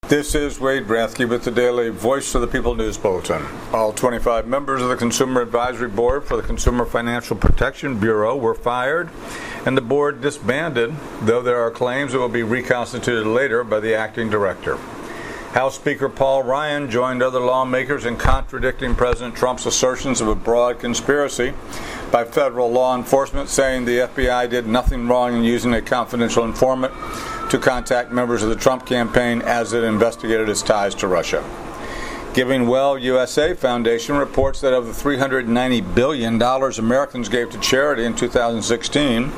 This is Wade Rathke with the Daily Voice of the People News Bulletin. All 25 members of the Consumer Advisory Board for the Consumer Financial Protection Bureau were fired, and the board disbanded, though there are claims it will be reconstituted later by the acting director. House Speaker Paul Ryan joined other lawmakers in contradicting President Trump's assertions of a broad conspiracy by federal law enforcement, saying the FBI did nothing wrong in using a confidential informant to contact members of the Trump campaign as it investigated its ties to Russia. Giving Well USA Foundation reports that of the $390 billion Americans gave to charity in 2016,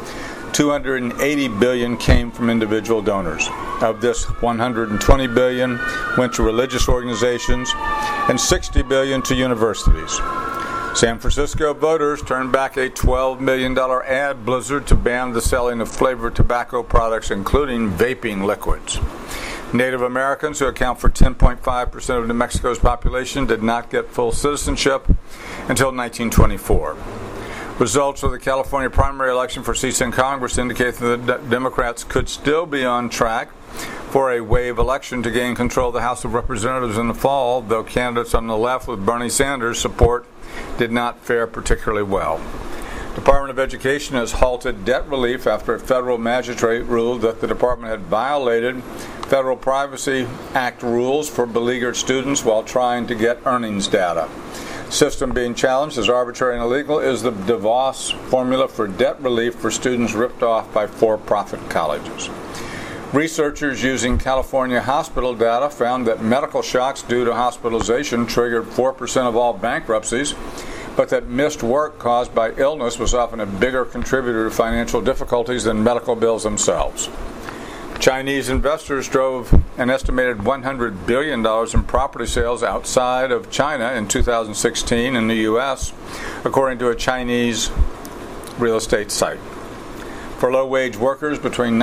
$280 billion came from individual donors. Of this, $120 billion went to religious organizations and $60 billion to universities. San Francisco voters turned back a $12 million ad blizzard to ban the selling of flavored tobacco products, including vaping liquids. Native Americans, who account for 10.5% of New Mexico's population, did not get full citizenship until 1924. Results of the California primary election for seats in Congress indicate that the Democrats could still be on track for a wave election to gain control of the House of Representatives in the fall, though candidates on the left with Bernie Sanders' support did not fare particularly well. Department of Education has halted debt relief after a federal magistrate ruled that the department had violated Federal Privacy Act rules for beleaguered students while trying to get earnings data. The system being challenged as arbitrary and illegal is the DeVos formula for debt relief for students ripped off by for-profit colleges. Researchers using California hospital data found that medical shocks due to hospitalization triggered 4% of all bankruptcies, but that missed work caused by illness was often a bigger contributor to financial difficulties than medical bills themselves. Chinese investors drove an estimated $100 billion in property sales outside of China in 2016 in the U.S., according to a Chinese real estate site. For low-wage workers between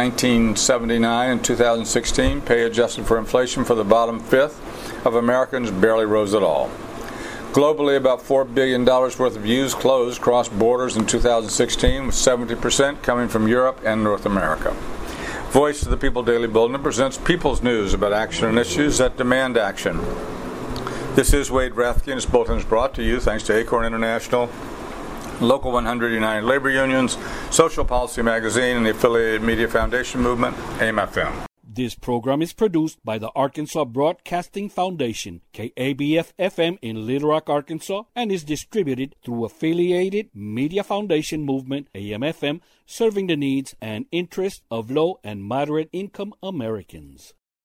1979 and 2016, pay adjusted for inflation for the bottom fifth of Americans barely rose at all. Globally, about $4 billion worth of used clothes crossed borders in 2016, with 70% coming from Europe and North America. Voice of the People Daily Bulletin presents People's News about action and issues that demand action. This is Wade Rathke, and this bulletin is brought to you thanks to Acorn International, Local 100 United Labor Unions, Social Policy Magazine, and the affiliated Media Foundation Movement, AIM-FM. This program is produced by the Arkansas Broadcasting Foundation, KABF-FM in Little Rock, Arkansas, and is distributed through affiliated Media Foundation Movement, AIM-FM, serving the needs and interests of low and moderate income Americans.